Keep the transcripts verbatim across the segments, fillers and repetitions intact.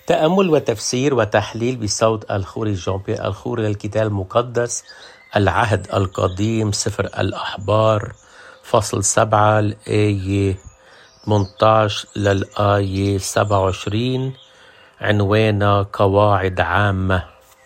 تأمل وتفسير وتحليل بصوت الخوري جون بيير الخوري للكتاب المقدس، العهد القديم، سفر الأحبار، فصل سبعة الآية ثمانية عشر للآية سبعة وعشرين، عنوانا قواعد عامة.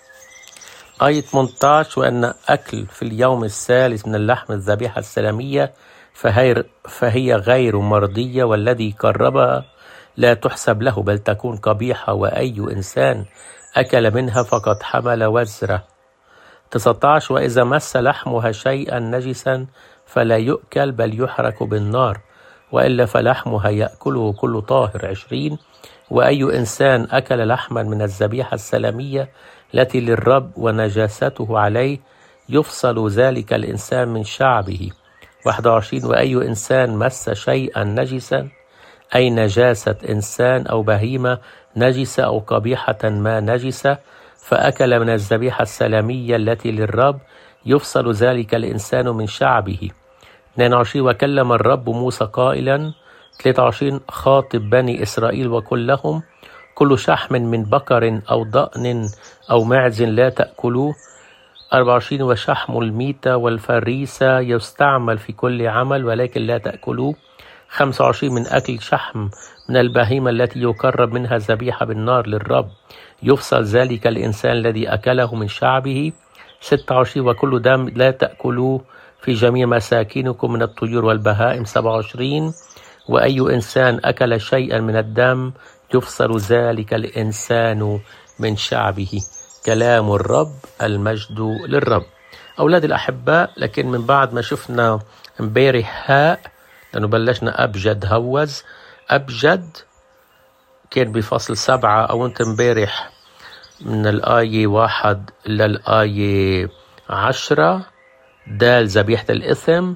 آية ثمانية عشر: وأن أكل في اليوم الثالث من اللحم الذبيحة السلامية فهي, فهي غير مرضية، والذي قربها لا تحسب له بل تكون قبيحة، وأي إنسان أكل منها فقد حمل وزره. تسعة عشر: وإذا مس لحمها شيئا نجسا فلا يؤكل بل يحرق بالنار، وإلا فلحمها يأكله كل طاهر. عشرين: وأي إنسان أكل لحما من الذبيحة السلامية التي للرب ونجاسته عليه يفصل ذلك الإنسان من شعبه. واحد وعشرين: وأي إنسان مس شيئا نجسا، أي نجاسة إنسان أو بهيمة نجسة أو قبيحة ما نجسة، فأكل من الذبيحة السلامية التي للرب يفصل ذلك الإنسان من شعبه. اثنين وعشرين: وكلم الرب موسى قائلا. ثلاثة وعشرين: خاطب بني إسرائيل وقل لهم: كل شحم من بقر أو ضأن أو معز لا تأكلوه. أربعة وعشرين: وشحم الميتة والفريسة يستعمل في كل عمل ولكن لا تأكلوه. خمسة وعشرين: من أكل شحم من البهيمة التي يقرب منها ذبيحة بالنار للرب يفصل ذلك الإنسان الذي أكله من شعبه. ستة وعشرين: وكل دم لا تأكلوه في جميع مساكنكم من الطيور والبهائم. سبعة وعشرين: وأي إنسان أكل شيئا من الدم يفصل ذلك الإنسان من شعبه. كلام الرب، المجد للرب. أولاد الأحباء، لكن من بعد ما شفنا امبارح هاء، لأنه بلشنا أبجد هوز، أبجد كان بفصل سبعة، أو أنت امبارح من الآية واحد للآية عشرة، دال ذبيحة الإثم.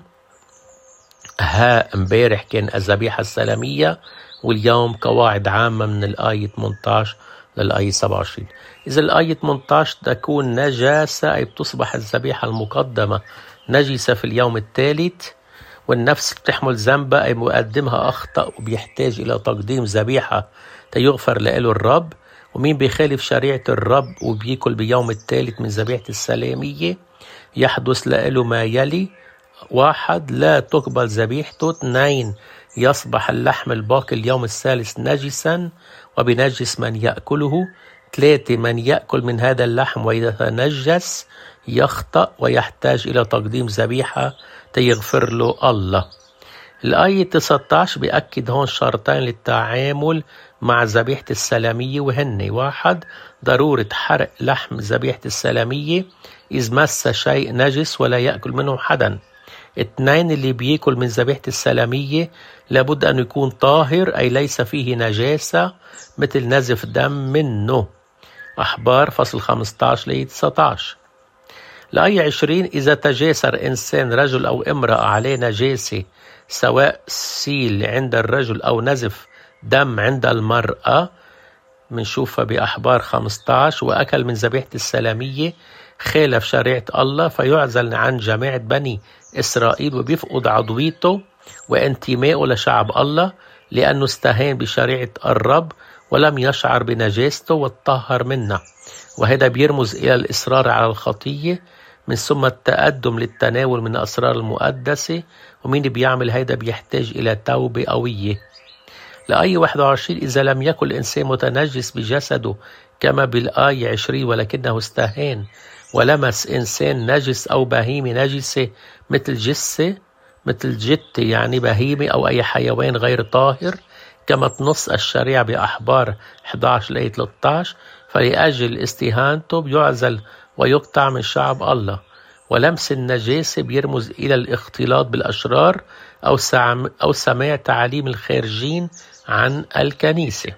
هاء امبارح كان الذبيحة السلامية، واليوم قواعد عامة من الآية ثمانية عشر للآية سبعة وعشرين. إذا الآية ثمانية عشر تكون نجاسة، أي بتصبح الذبيحة المقدمة نجسة في اليوم الثالث، والنفس بتحمل ذنبها، أي مقدمها أخطأ وبيحتاج إلى تقديم ذبيحة تيغفر له الرب. ومين بيخالف شريعة الرب وبيأكل بيوم الثالث من ذبيحة السلامية يحدث له ما يلي: واحد، لا تقبل ذبيحته. اثنين، يصبح اللحم الباقي اليوم الثالث نجسا وبنجس من يأكله. ثلاثة، من يأكل من هذا اللحم ويتنجس يخطأ ويحتاج إلى تقديم ذبيحة تيغفر له الله. الآية تسعة عشر بيأكد هون شرطين للتعامل مع ذبيحة السلامية، وهن: واحد، ضرورة حرق لحم ذبيحة السلامية إذ مس شيء نجس ولا يأكل منه حدا. اثنين، اللي بيأكل من ذبيحة السلامية لابد أن يكون طاهر، أي ليس فيه نجاسة مثل نزف دم منه. أحبار فصل خمسة عشر لآية تسعة عشر. الآية عشرين: إذا تجاسر إنسان رجل أو امرأة عليه نجاسة، سواء سيل عند الرجل أو نزف دم عند المرأة، منشوفها بأحبار خمسة عشر، وأكل من ذبيحة السلامية خالف شريعة الله، فيعزل عن جماعة بني إسرائيل وبيفقد عضويته وانتمائه لشعب الله، لأنه استهان بشريعة الرب ولم يشعر بنجاسته واتطهر منها. وهذا بيرمز إلى الإصرار على الخطية، من ثم التقدم للتناول من الأسرار المقدسة. ومين بيعمل هيدا بيحتاج إلى توبة قوية. الآية واحد وعشرين: إذا لم يكن الإنسان متنجس بجسده كما بالآية عشرين، ولكنه استهان ولمس إنسان نجس أو بهيمة نجسة مثل جثة مثل جتة يعني بهيمة أو أي حيوان غير طاهر، كما تنص الشريعة بأحبار أحد عشر لآية ثلاثة عشر، فلأجل استهانته بيعزل ويقطع من شعب الله. ولمس النجاسة بيرمز إلى الاختلاط بالأشرار أو أو سماع تعاليم الخارجين عن الكنيسة.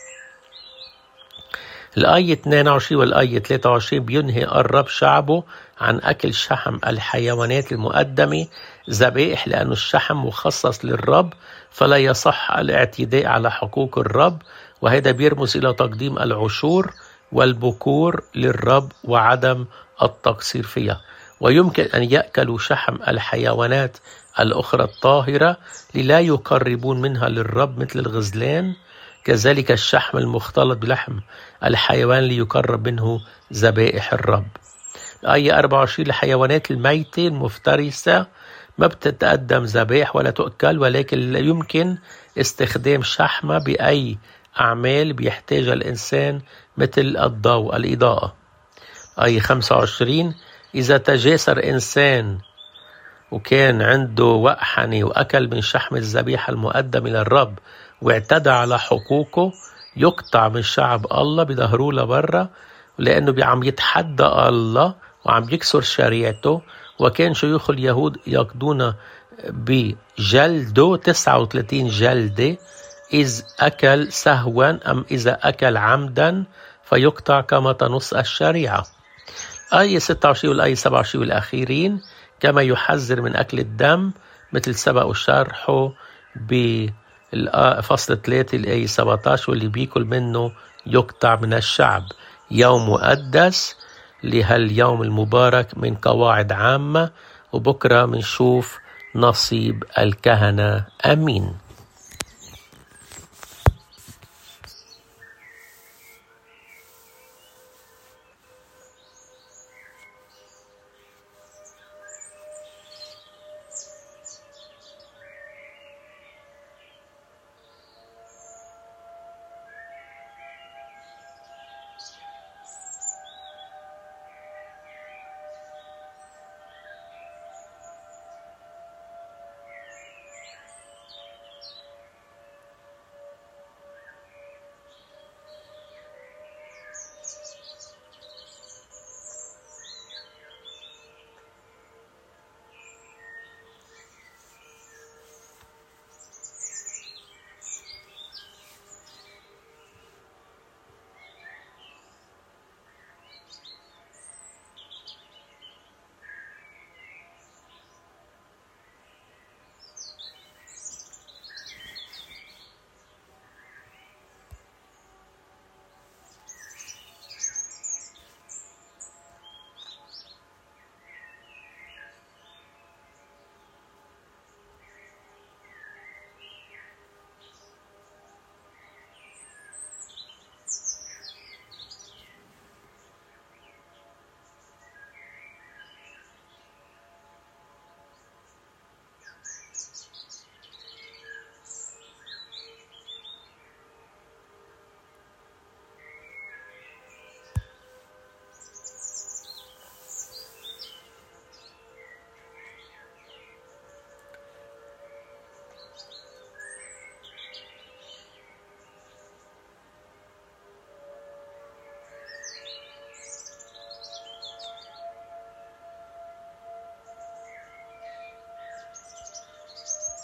الآية اثنين وعشرين والآية ثلاثة وعشرين بينهي الرب شعبه عن أكل شحم الحيوانات المقدمة ذبائح، لأن الشحم مخصص للرب، فلا يصح الاعتداء على حقوق الرب، وهذا بيرمز إلى تقديم العشور والبكور للرب وعدم التقصير فيها. ويمكن أن يأكلوا شحم الحيوانات الأخرى الطاهرة للا يقربون منها للرب مثل الغزلان، كذلك الشحم المختلط بلحم الحيوان ليقرب منه ذبائح الرب. آية أربعة وعشرين الحيوانات الميتة المفترسة ما بتتقدم ذبائح ولا تؤكل، ولكن يمكن استخدام شحمة بأي أعمال بيحتاجها الإنسان مثل الضوء الإضاءة. آية خمسة وعشرين إذا تجاسر إنسان وكان عنده وقحنة وأكل من شحم الذبيحة المقدم إلى الرب واعتدى على حقوقه، يقطع من شعب الله بظهره لبرا، لأنه عم يتحدى الله وعم يكسر شريعته. وكان شيوخ اليهود يقضون بجلده تسعة وثلاثين جلدة إذ أكل سهوا أم إذا أكل عمدا فيقطع كما تنص الشريعة. آية ستة وعشرين والآية سبعة وعشرين والأخيرين كما يحذر من أكل الدم مثل سبق شرحه بفصل ثلاثة الآية سبعة عشر، واللي بيكل منه يقطع من الشعب. يوم مقدس لهاليوم المبارك من قواعد عامة، وبكرة منشوف نصيب الكهنة. أمين.